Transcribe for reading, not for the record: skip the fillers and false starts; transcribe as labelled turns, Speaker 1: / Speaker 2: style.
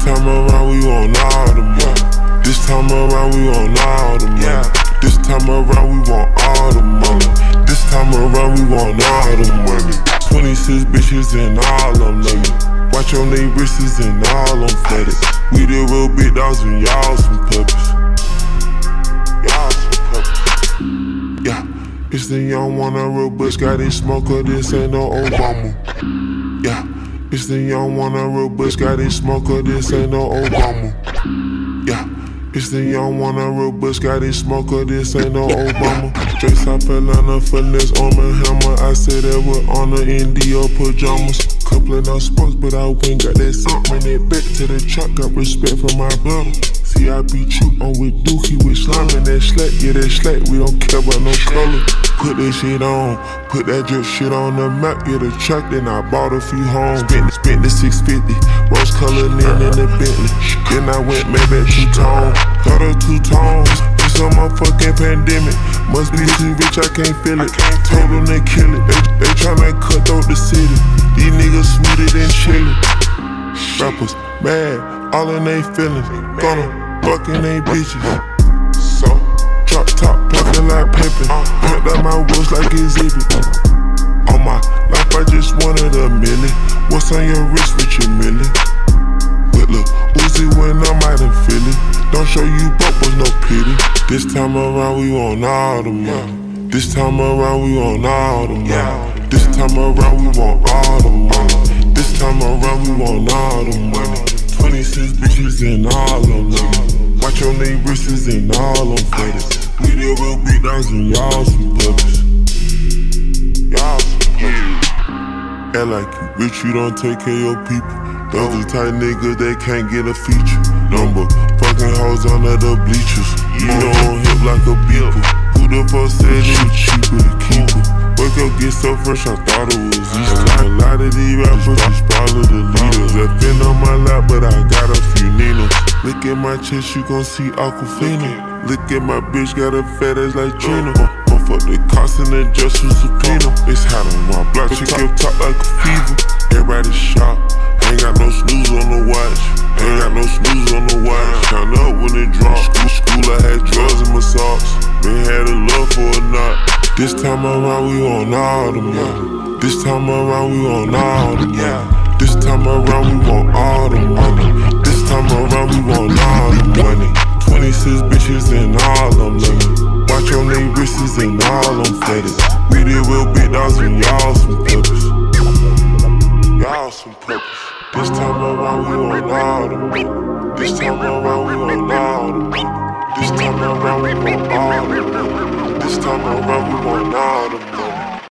Speaker 1: time around we want all the money. This time around we want all the money. This time around we want all the money. This time around we want all the money. 26 bitches and all them love me. Watch on they wrists and all them flooded. We the real big dogs and y'all some puppies. Y'all some puppies. Yeah, it's the young one, a real bitch got it smoker. This ain't no Obama. Yeah, it's the young one, a real bitch got it smoker. This ain't no Obama. Yeah, it's the young one, a real bitch got it smoker. This ain't no Obama. Straight South Carolina, finesse on my hammer. I say that with honor in Dior pajamas. Couple of no sports, but I went got that sick. Ran it back to the truck, got respect for my brother. See, I be true on with Dookie, with slime and that slack. Yeah, that slack, we don't care about no color. Put that shit on, put that drip shit on the map. Yeah, the track, then I bought a few homes. Spent the 650, rose colored in the Bentley. Then I went made that two-tone, got her two-tones. It's a motherfucking pandemic. Must be too rich, I can't feel it. Told them they kill it. They tryna cut through the city. These niggas smoother than chillin'. Rappers mad, all in they feelings. Gonna fucking they bitches. So drop top, talking like pimpin'. Put out my wheels like exhibit. On my life, I just wanted a million. What's on your wrist with your million? But look, Uzi when I'm out in Philly. Don't show you broke, was no pity. This time around we want all the money. This time around we want all the money. This time around we want all the money. This time around we want all the money. 26 bitches and all them money. Watch on they wrists and all them footies. We the real big dogs and y'all some puppies. Y'all some puppies. Act like you rich, you don't take care of your people. Those are tight niggas that can't get a feature. Number fucking hoes under the bleachers. You don't hip like a beeper. Who the fuck said it was cheaper to keep her? Wake up, get so fresh, I thought it was Easter. A lot of these rappers just follow the leaders. That been on my lap, but I got a few Ninos. Look at my chest, you gon' see Aquafina. Look at my bitch, got a fat ass like Trina. Fuck the cost and the just was subpoena. It's hot on my block, she kept top like a fever. Everybody shot, ain't got no snooze on the watch. Ain't got no snooze on the watch. Count up when it dropped. School, I had drugs in my socks. Been had a love for a knot. This time around we want all the money. This time around we want all the money. This time around we want all the money. This time around we want all the money. 26 bitches and all them money. Watch on they wrists and all them footies. We the real big dogs and y'all some puppies. Y'all some puppies. This time around we want all the money. This time around we want all the money. This time around we want all the money. This time around we want all the money.